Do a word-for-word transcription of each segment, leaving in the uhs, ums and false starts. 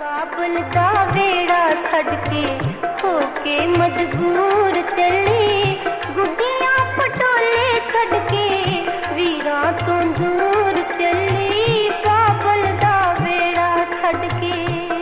बाबल दा बेड़ा छड़के होके मजबूर चली, गुड्डियां पटोले छड़के वीरां तो दूर चली। बाबल दा बेड़ा छड़के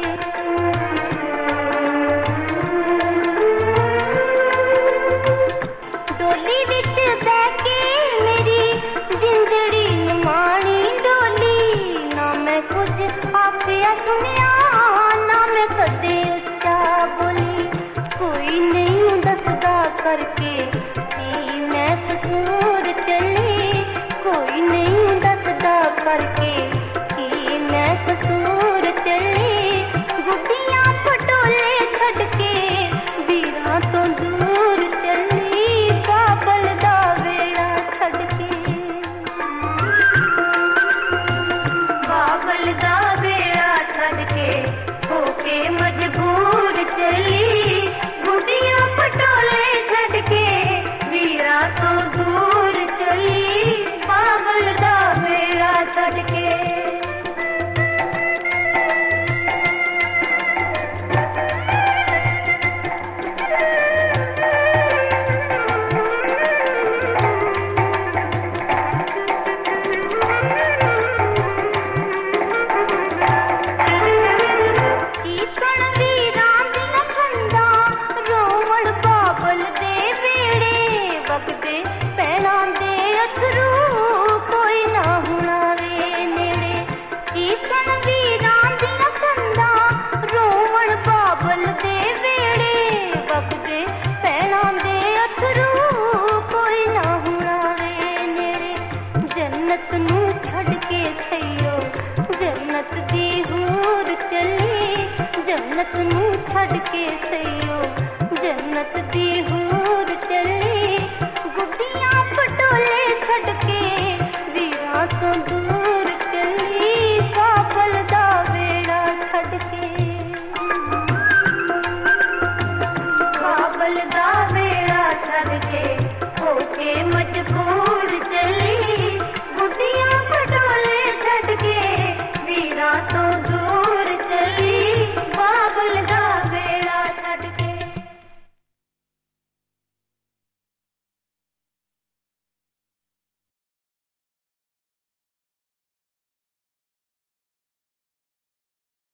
डोली विच बैके मेरी जिंदड़ी नुमाणी डोली, ना मैं कुछ आखिया सुनिया ना मैं कदे उच्चा बोली। कोई नहीं दसदा करके कि मैं कसूर चली, कोई नहीं दसदा करके कि मैं कसूर चली। गुड्डियां पटोले छड़के वीरां तो दूर चली। बाबल दा बेड़ा छड़के बाबल दा बेड़ा छड़के होके मजबूर चली, गुड्डियां पटोले छड़के वीरां तो दूर चली। बाबल दा बेड़ा छड़के जन्नत नू छड़ के थैयो जन्नत दी हूर चली, जन्नत नू छड़ के थैयो जन्नत दी